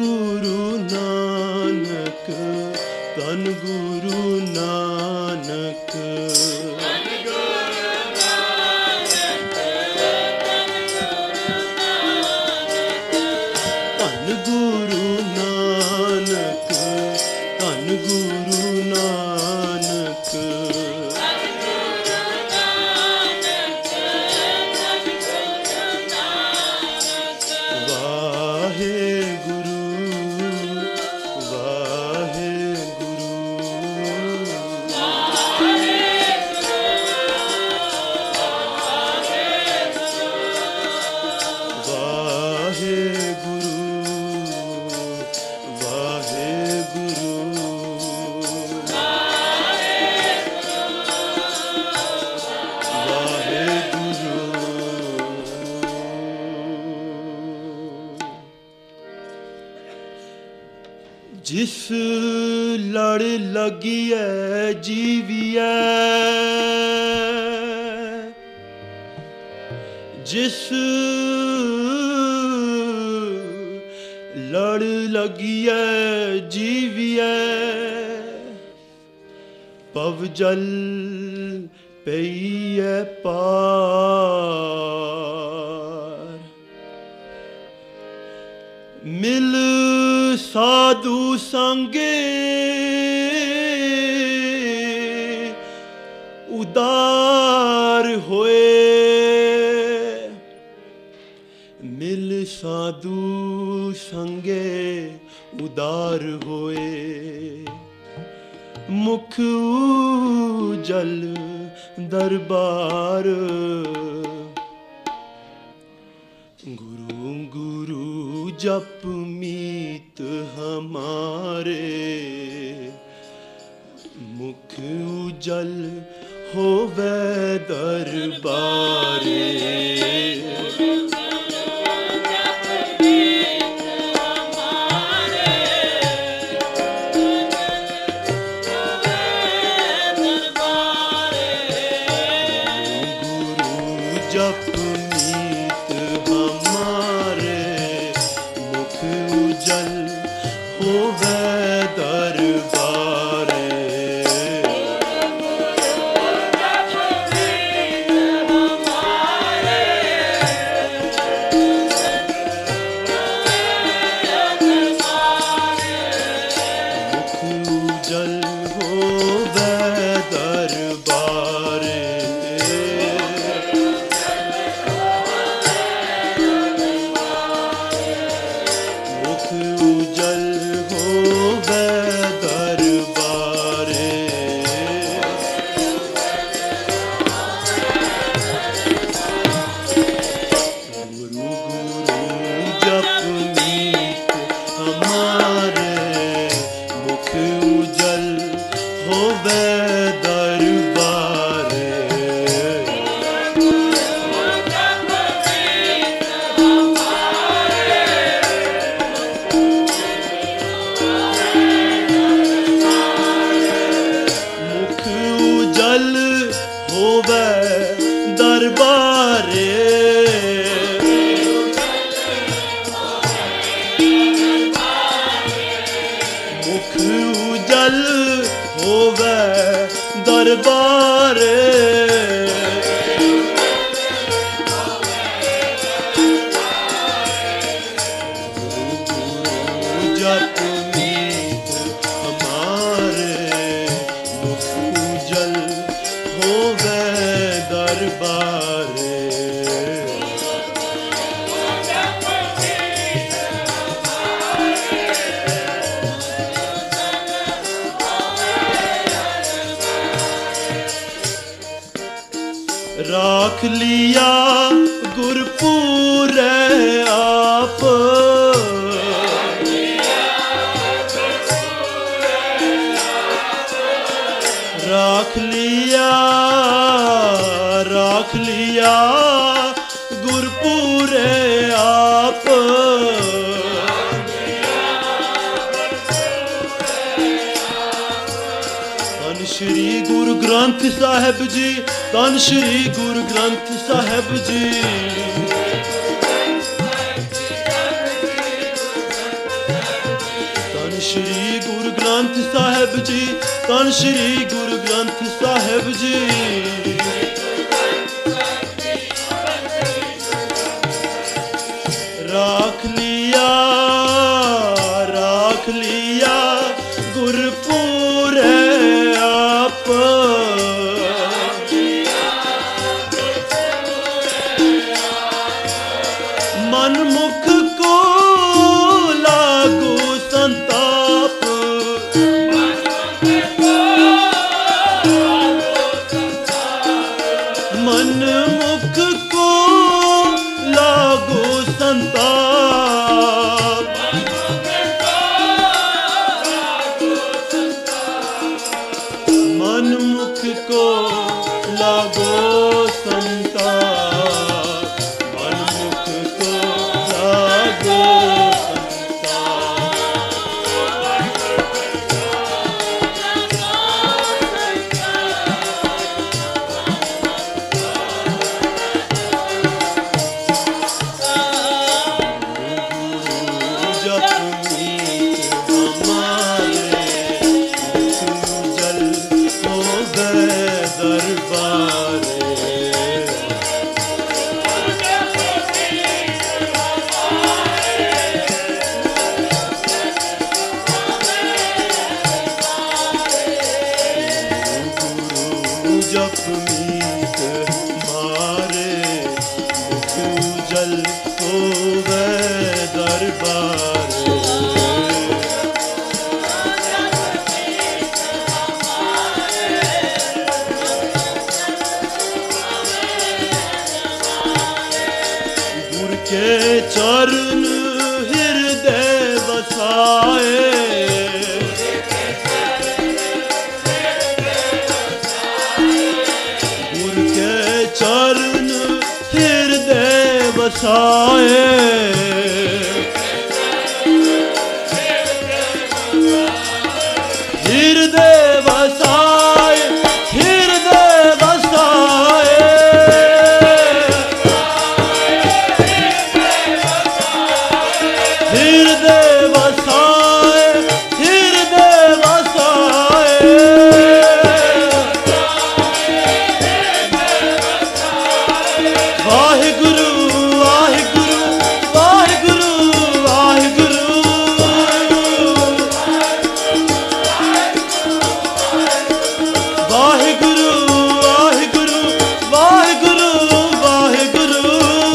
गुरु नानक, धन गुरु नानक। धन गुरु नानक, धन गुरु नानक। जिस लड़ लगिए जीविए, जिस लड़ लगिए जीविए, पवजल पईए पार। मिल साधु संगे उदार होए, मिल साधु संगे उदार होए। मुख उजल दरबार, गुरु गुरु जप मीत हमारे। मुख उजल होवे दरबारे। राख लिया गुरपुर आप, राख लिया गुरपुर आप। धन श्री गुरु ग्रंथ साहिब जी, धन श्री गुरु ग्रंथ साहिब जी। ਧੰਨ ਸ਼੍ਰੀ ਗੁਰੂ ਗ੍ਰੰਥ ਸਾਹਿਬ ਜੀ, ਧੰਨ ਸ਼੍ਰੀ ਗੁਰੂ ਗ੍ਰੰਥ ਸਾਹਿਬ ਜੀ। ਰਾਖ ਲਿਆ ਗੁਰਪੂਰੇ ਆਪ, ਮਨ ਮੁਖ ਕੋ ਲਾਗੂ ਸੰਤਾਪ, ਮਨ ਮੁਖ ਕੋ ਲਾਗੂ ਸੰਤਾਪ, ਮਨ ਮੁਖ ਕੋ ਲਾਗੋ ਸੰਤਾਪ, ਮਨ ਮੁਖ ਕੋ ਲਾਗੋ जप मीत मारे, मुख जल होवे दरबारे। गुर के चरण हृदय बसाए, चरण हृदय बसाए, हृदय बसाए, हृदय बसाए, हृदय बसाए, हृदय बसाए। वाहिगुरु वाहिगुरु वाहिगुरु वाहिगुरु, वाहिगुरु वाहिगुरु वाहिगुरु वाहिगुरु,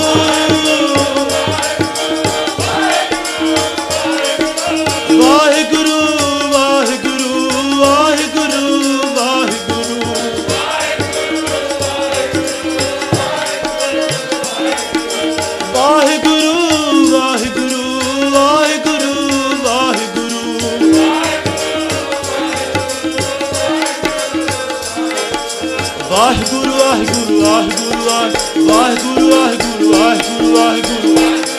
वाहिगुरु वाहिगुरु वाहिगुरु वाहिगुरु, वाहिगुरु वाहिगुरु वाहिगुरु वाहिगुरु, वाहिगुरु वाहिगुरु वाहिगुरु वाहिगुरु वाहिगुरु वाहिगुरु वाहिगुरु,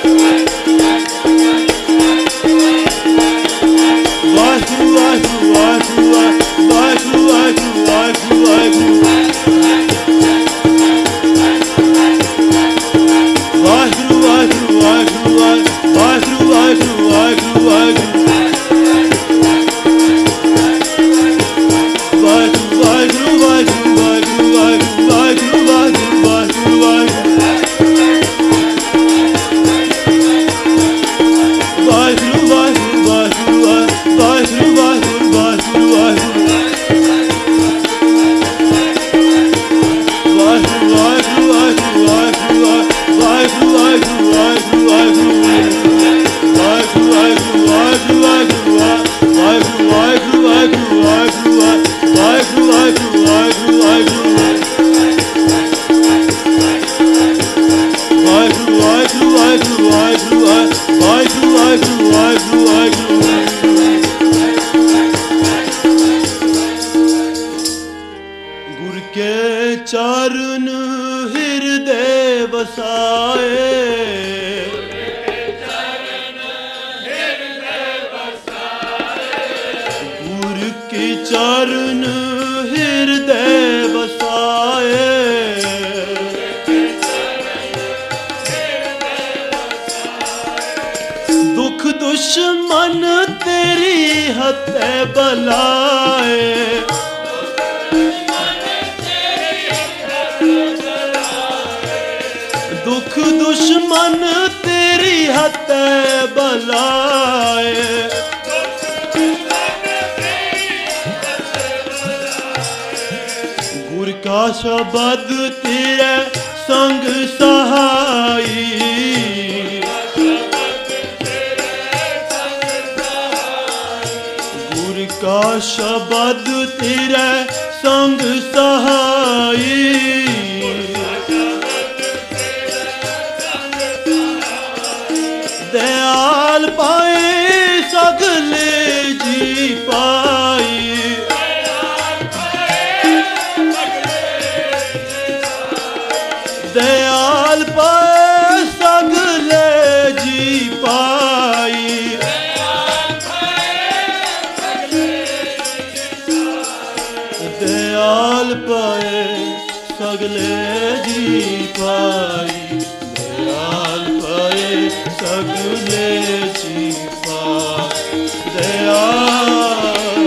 वाहिगुरु वाहिगुरु वाहिगुरु वाहिगुरु वाहिगुरु वाहिगुरु वाहिगुरु, वाहिगुरु वाहिगुरु वाहिगुरु वाहिगुरु वाहिगुरु वाहिगुरु वाहिगुरु, वाहिगुरु वाहिगुरु वाहिगुरु वाहिगुरु वाहिगुरु वाहिगुरु वाहिगुरु वाहिगुरु वाहिगुरु, वाहिगुरु वाहिगुरु वाहिगुरु वाहिगुरु वाहिगुरु वाहिगुरु वाहिगुरु, वाहिगुरु वाहिगुरु वाहिगुरु वाहिगुरु वाहिगुरु वाहिगुरु वाहिगुरु वाहिगुरु, वाहिगुरु वाहिगुरु वाहिगुरु वाहिगुरु वाहिगुरु वाहिगुरु वाहिगुरु वाहिगुरु, वाहिगुरु वाहिगुरु वाहिगुरु वाहिगुरु, वाहिगुरु वाहिगुरु वाहिगुरु वाहिगुरु वाहिगुरु वाहिगुरु वाहिगुरु वाहिगुरु। गुर के चरण हृदय बसाए, गुर के चरण हृदय बसाए, दुख दुश्मन तेरी हत्थे बलाए, दुख दुश्मन तेरी हत्थे बलाए, गुर का शब्द तेरे संग सहाई, गुर का शब्द तेरे संग सहाई, दयाल पाए सगले जी पाई, दयाल पाए सगले जी पाई, दयाल पाए सगले जी पाई, दयाल पाए सगले जी पाई, दयाल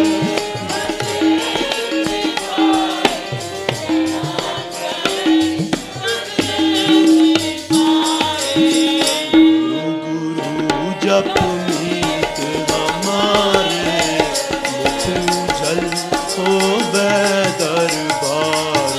जप मीत हमारे, मुख उजल होवे दरबार,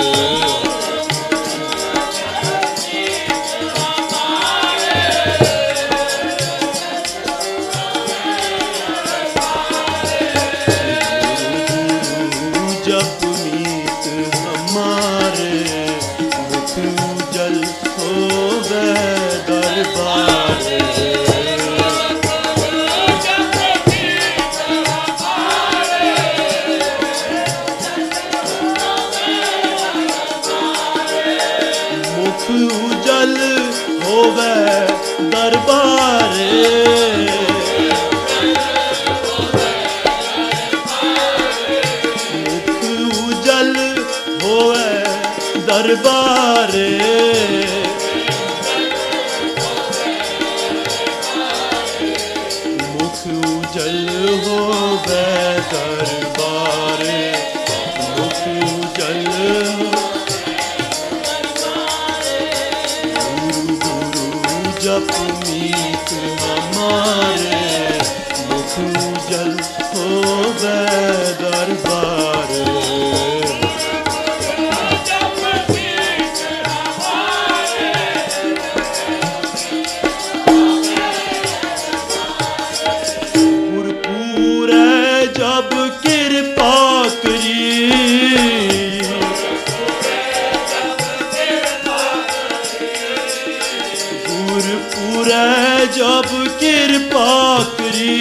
जप मीत हमारे, मुख उजल होवे दरबार, मुख उजल होवे दरबारे, मुख उजल होवे दरबारे, मुख उजल होवे दरबारे, मुख उजल जप मीत हमारे, मुख उजल होवे दरबार, गुरपुरे जब कृपा करी, गुरपुरे जब कृपा करी,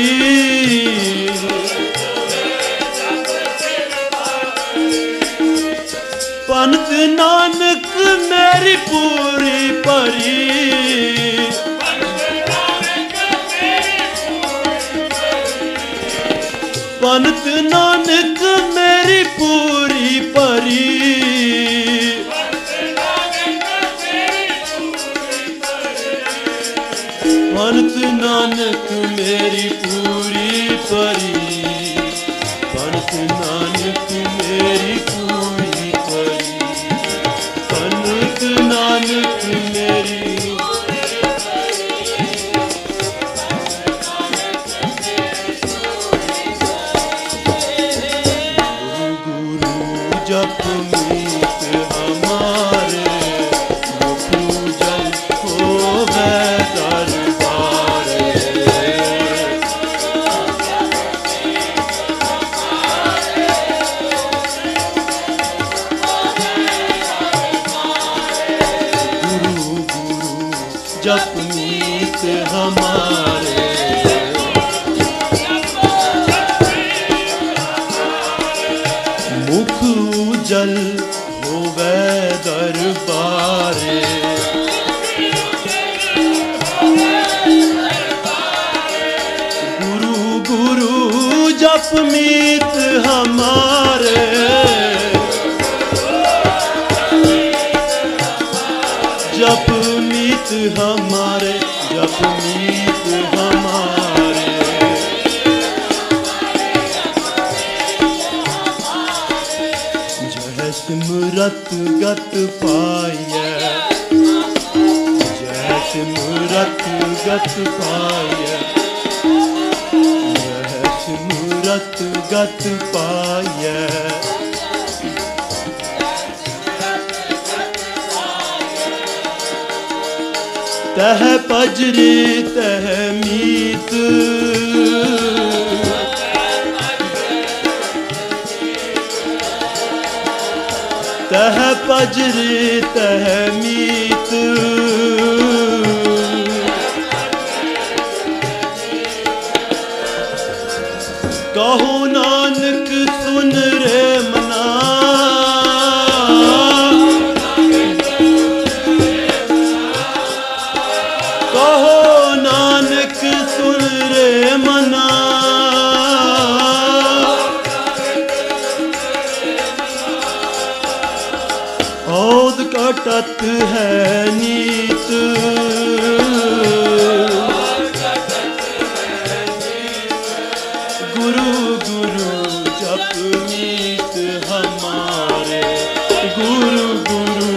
पंत नानक मेरी पूरी परी, पंत नानक मेरी पूरी परी, पंत नानक मेरी पूरी परी, पंत नानक मेरी पूरी परी, पंत नानक मेरी जप मीत हमारे, मुख उजल होवे दरबारे, गुरु गुरु जप मीत हमारे, मुख उजल होवे दरबारे, गुरु गुरु जप मीत हमारे, जप मीत हमारे, जप मीत हमारे, सिमरत गत पाइय, जय सिमरत गत पाइय, जय सिमरत गत पाइय। तह पजरे तह मीत, तह पजरे तह मीत, कहो नानक सुन रे मना, कहो नानक सुन रे मना, औद कटत है नीत, गुरु गुरु जप मीत हमारे, गुरु गुरु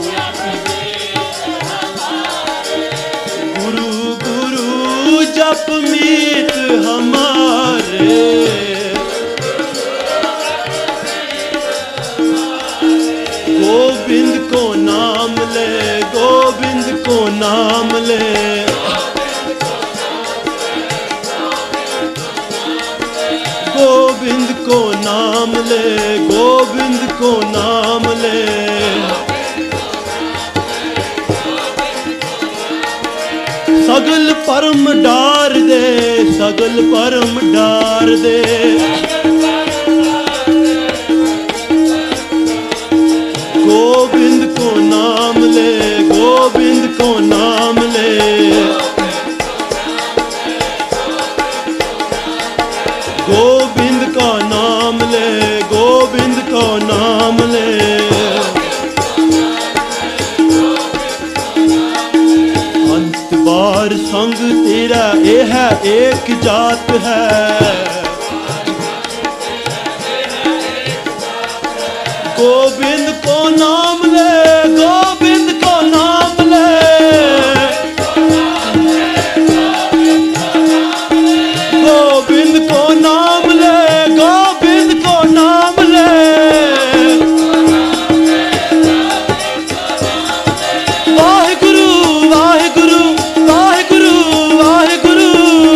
गुरु गुरु जप मीत हमारे। गोविंद को नाम ले, गोविंद को नाम ले, गोविंद को नाम ले, गोविंद को नाम ले। सगल परम डार दे, सगल परम डार दे, गोविंद को नाम ले, गोविंद को नाम ले, गोविंद का नाम ले, गोविंद का नाम ले। अंत बार संग तेरा ये है एक जात है, गोविंद को नाम ले, गोविंद को नाम ले, गोविंद को नाम ले, गोविंद को नाम ले। वाहिगुरु वाहिगुरु वाहिगुरु वाहिगुरु,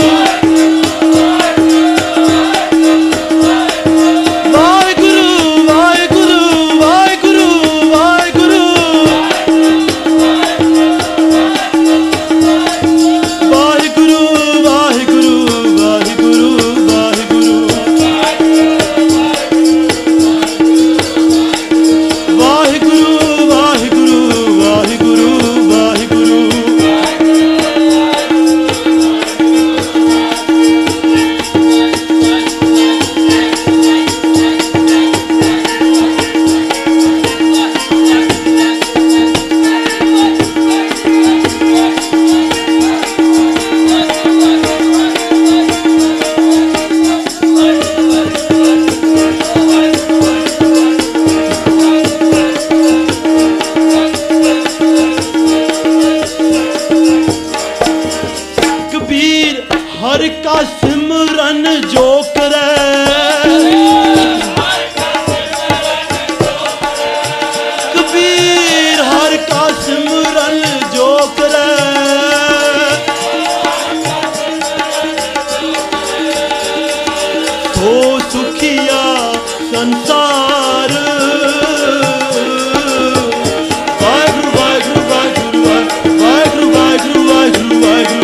हर का सिमरन जो करे, कबीर हर का सिमरन जो करे, तो सुखिया संसार। वाहिगुरु वाहिगुरु वाहिगुरु वाहिगुरु वाहिगुरु वाहिगुरु वाहिगुरु।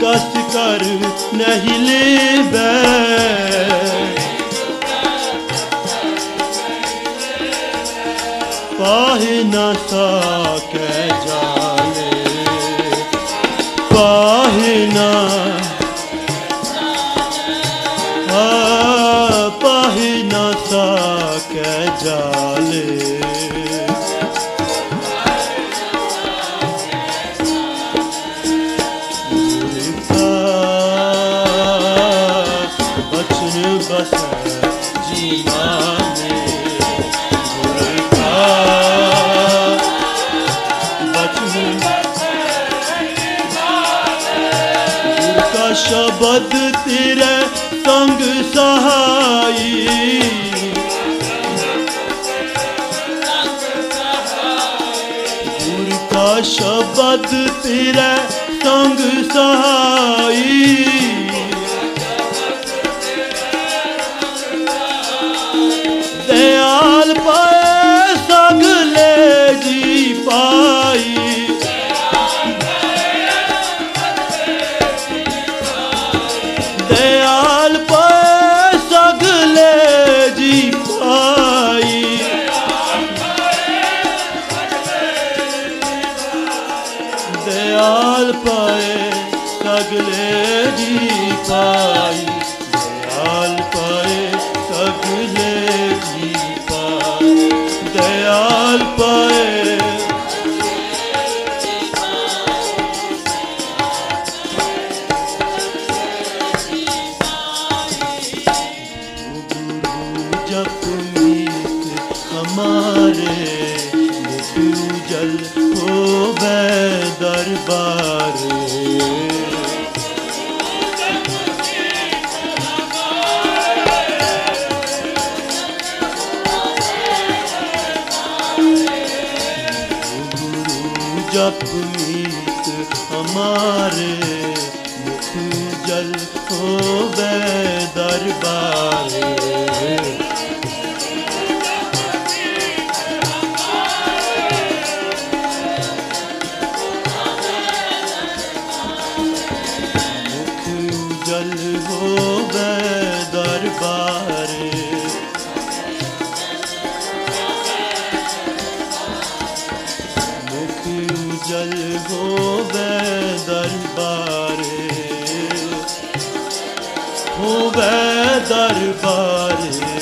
कस कर नहीं लेबै, पाहे न साकै जाले, पाहे न पाहे न साकै जाले। बस जीवा में गुर का बचन, गुर का शब्द तेरे संग सहाई, गुर का शब्द तेरे संग सहाई, दयाल पाए सगले जी पाई, दयाल पाए सगले जी पाई, दयाल पाए सगले जी पाई, दयाल पाए सगले जी पाई, दयाल पाए। गुरु जप मीत हमारे, मुख उजल होवे दरबारे, जप मीत हमारे, मुख जल होवे दरबारे, मुख जल होवे दरबारे, जल होवे दरबारे, होवे दरबारे।